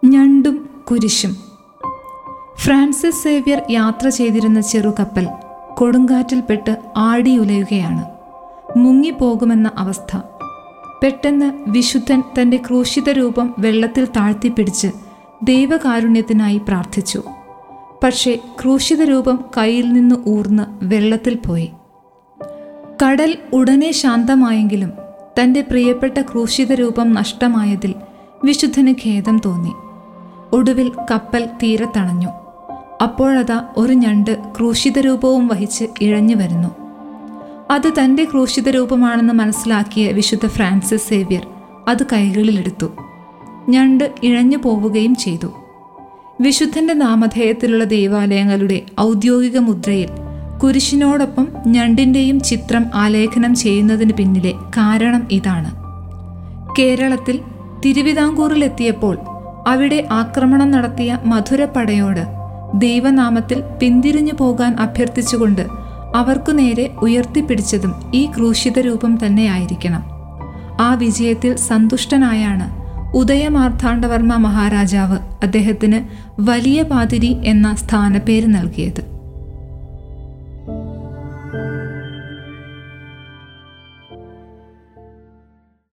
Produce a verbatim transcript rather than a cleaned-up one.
ഞണ്ടും കുരിശും. Francis Xavier യാത്ര ചെയ്തിരുന്ന ചെറുകപ്പൽ കൊടുങ്കാറ്റിൽപ്പെട്ട് ആടിയുലയുകയാണ്. മുങ്ങിപ്പോകുമെന്ന അവസ്ഥ. പെട്ടെന്ന് വിശുദ്ധൻ തൻ്റെ ക്രൂശിത രൂപം വെള്ളത്തിൽ താഴ്ത്തിപ്പിടിച്ച് ദൈവകാരുണ്യത്തിനായി പ്രാർത്ഥിച്ചു. പക്ഷേ ക്രൂശിത രൂപം കയ്യിൽ നിന്ന് ഊർന്ന് വെള്ളത്തിൽ പോയി. കടൽ ഉടനെ ശാന്തമായെങ്കിലും തൻ്റെ പ്രിയപ്പെട്ട ക്രൂശിത രൂപം നഷ്ടമായതിൽ വിശുദ്ധന് ഖേദം തോന്നി. ഒടുവിൽ കപ്പൽ തീരത്തണഞ്ഞു. അപ്പോഴതാ ഒരു ഞണ്ട് ക്രൂശിത രൂപവും വഹിച്ച് ഇഴഞ്ഞു വരുന്നു. അത് തൻ്റെ ക്രൂശിത രൂപമാണെന്ന് മനസ്സിലാക്കിയ വിശുദ്ധ ഫ്രാൻസിസ് സേവ്യർ അത് കൈകളിലെടുത്തു. ഞണ്ട് ഇഴഞ്ഞു പോവുകയും ചെയ്തു. വിശുദ്ധൻ്റെ നാമധേയത്തിലുള്ള ദേവാലയങ്ങളുടെ ഔദ്യോഗിക മുദ്രയിൽ കുരിശിനോടൊപ്പം ഞണ്ടിൻ്റെയും ചിത്രം ആലേഖനം ചെയ്യുന്നതിന് പിന്നിലെ കാരണം ഇതാണ്. കേരളത്തിൽ തിരുവിതാംകൂറിലെത്തിയപ്പോൾ അവിടെ ആക്രമണം നടത്തിയ മധുരപ്പടയോട് ദൈവനാമത്തിൽ പിന്തിരിഞ്ഞു പോകാൻ അഭ്യർത്ഥിച്ചുകൊണ്ട് അവർക്കു നേരെ ഉയർത്തിപ്പിടിച്ചതും ഈ ക്രൂശിത രൂപം തന്നെയായിരിക്കണം. ആ വിജയത്തിൽ സന്തുഷ്ടനായാണ് ഉദയമാർത്താണ്ഡവർമ്മ മഹാരാജാവ് അദ്ദേഹത്തിന് വലിയ പാതിരി എന്ന സ്ഥാനപ്പേര് നൽകിയത്.